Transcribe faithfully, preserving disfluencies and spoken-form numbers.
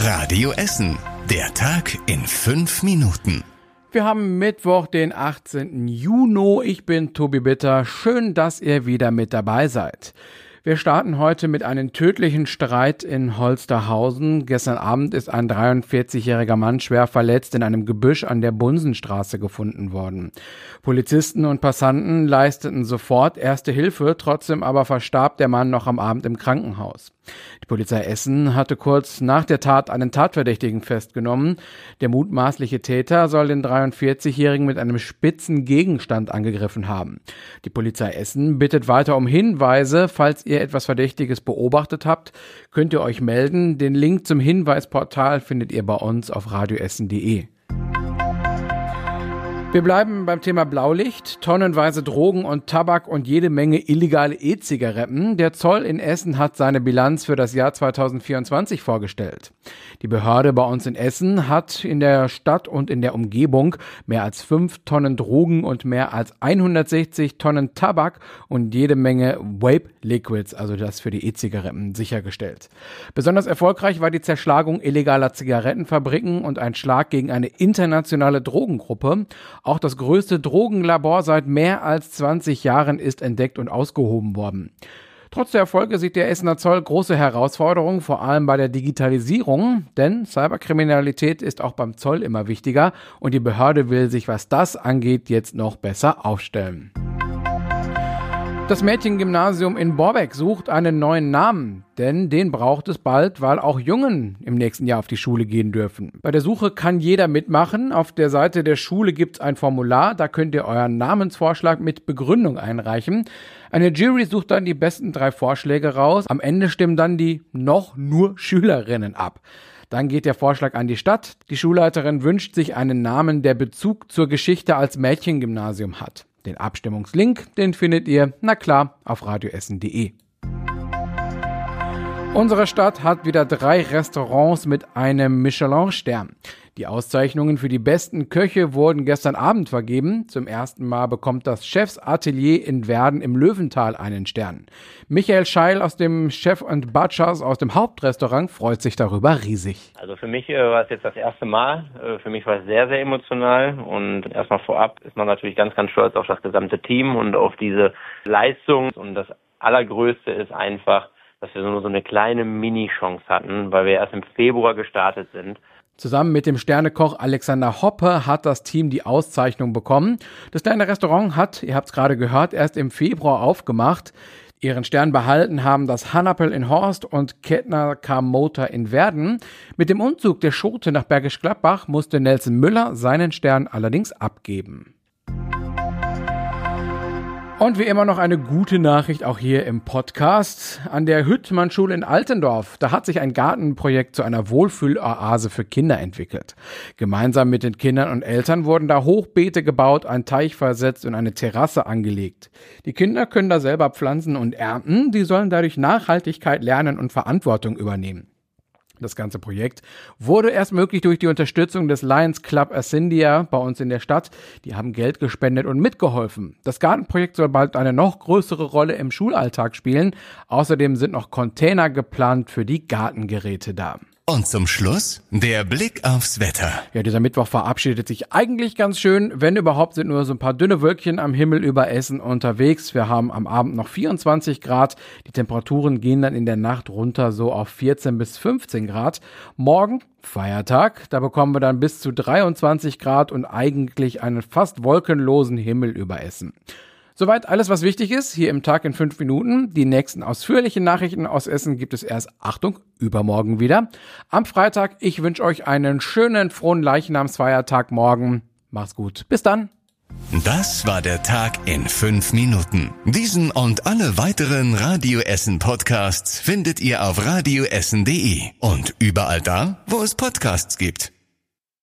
Radio Essen. Der Tag in fünf Minuten. Wir haben Mittwoch, den achtzehnten Juni. Ich bin Tobi Bitter. Schön, dass ihr wieder mit dabei seid. Wir starten heute mit einem tödlichen Streit in Holsterhausen. Gestern Abend ist ein dreiundvierzigjähriger Mann schwer verletzt in einem Gebüsch an der Bunsenstraße gefunden worden. Polizisten und Passanten leisteten sofort erste Hilfe, trotzdem aber verstarb der Mann noch am Abend im Krankenhaus. Die Polizei Essen hatte kurz nach der Tat einen Tatverdächtigen festgenommen. Der mutmaßliche Täter soll den dreiundvierzigjährigen mit einem spitzen Gegenstand angegriffen haben. Die Polizei Essen bittet weiter um Hinweise. Falls ihr etwas Verdächtiges beobachtet habt, könnt ihr euch melden. Den Link zum Hinweisportal findet ihr bei uns auf radioessen punkt de. Wir bleiben beim Thema Blaulicht, tonnenweise Drogen und Tabak und jede Menge illegale E-Zigaretten. Der Zoll in Essen hat seine Bilanz für das Jahr zweitausendvierundzwanzig vorgestellt. Die Behörde bei uns in Essen hat in der Stadt und in der Umgebung mehr als fünf Tonnen Drogen und mehr als hundertsechzig Tonnen Tabak und jede Menge Vape-Liquids, also das für die E-Zigaretten, sichergestellt. Besonders erfolgreich war die Zerschlagung illegaler Zigarettenfabriken und ein Schlag gegen eine internationale Drogengruppe. Auch das größte Drogenlabor seit mehr als zwanzig Jahren ist entdeckt und ausgehoben worden. Trotz der Erfolge sieht der Essener Zoll große Herausforderungen, vor allem bei der Digitalisierung, denn Cyberkriminalität ist auch beim Zoll immer wichtiger und die Behörde will sich, was das angeht, jetzt noch besser aufstellen. Das Mädchengymnasium in Borbeck sucht einen neuen Namen, denn den braucht es bald, weil auch Jungen im nächsten Jahr auf die Schule gehen dürfen. Bei der Suche kann jeder mitmachen. Auf der Seite der Schule gibt es ein Formular, da könnt ihr euren Namensvorschlag mit Begründung einreichen. Eine Jury sucht dann die besten drei Vorschläge raus. Am Ende stimmen dann die noch nur Schülerinnen ab. Dann geht der Vorschlag an die Stadt. Die Schulleiterin wünscht sich einen Namen, der Bezug zur Geschichte als Mädchengymnasium hat. Den Abstimmungslink, den findet ihr, na klar, auf radioessen punkt de. Unsere Stadt hat wieder drei Restaurants mit einem Michelin-Stern. Die Auszeichnungen für die besten Köche wurden gestern Abend vergeben. Zum ersten Mal bekommt das Chefsatelier in Werden im Löwental einen Stern. Michael Scheil aus dem Chef und Butchers aus dem Hauptrestaurant freut sich darüber riesig. Also für mich äh, war es jetzt das erste Mal. Äh, für mich war es sehr, sehr emotional. Und erstmal vorab ist man natürlich ganz, ganz stolz auf das gesamte Team und auf diese Leistung. Und das Allergrößte ist einfach, dass wir nur so eine kleine Mini-Chance hatten, weil wir erst im Februar gestartet sind. Zusammen mit dem Sternekoch Alexander Hoppe hat das Team die Auszeichnung bekommen. Das kleine Restaurant hat, ihr habt es gerade gehört, erst im Februar aufgemacht. Ihren Stern behalten haben das Hannapel in Horst und Kettner Car-Motor in Werden. Mit dem Umzug der Schote nach Bergisch Gladbach musste Nelson Müller seinen Stern allerdings abgeben. Und wie immer noch eine gute Nachricht auch hier im Podcast. An der Hüttmann-Schule in Altendorf, da hat sich ein Gartenprojekt zu einer Wohlfühloase für Kinder entwickelt. Gemeinsam mit den Kindern und Eltern wurden da Hochbeete gebaut, ein Teich versetzt und eine Terrasse angelegt. Die Kinder können da selber pflanzen und ernten, die sollen dadurch Nachhaltigkeit lernen und Verantwortung übernehmen. Das ganze Projekt wurde erst möglich durch die Unterstützung des Lions Club Ascendia bei uns in der Stadt. Die haben Geld gespendet und mitgeholfen. Das Gartenprojekt soll bald eine noch größere Rolle im Schulalltag spielen. Außerdem sind noch Container geplant für die Gartengeräte da. Und zum Schluss der Blick aufs Wetter. Ja, dieser Mittwoch verabschiedet sich eigentlich ganz schön. Wenn überhaupt, sind nur so ein paar dünne Wölkchen am Himmel über Essen unterwegs. Wir haben am Abend noch vierundzwanzig Grad. Die Temperaturen gehen dann in der Nacht runter so auf vierzehn bis fünfzehn Grad. Morgen Feiertag, da bekommen wir dann bis zu dreiundzwanzig Grad und eigentlich einen fast wolkenlosen Himmel über Essen. Soweit alles, was wichtig ist, hier im Tag in fünf Minuten. Die nächsten ausführlichen Nachrichten aus Essen gibt es erst, Achtung, übermorgen wieder. Am Freitag, ich wünsche euch einen schönen, frohen Leichnamsfeiertag morgen. Macht's gut. Bis dann. Das war der Tag in fünf Minuten. Diesen und alle weiteren Radio Essen Podcasts findet ihr auf radioessen punkt de und überall da, wo es Podcasts gibt.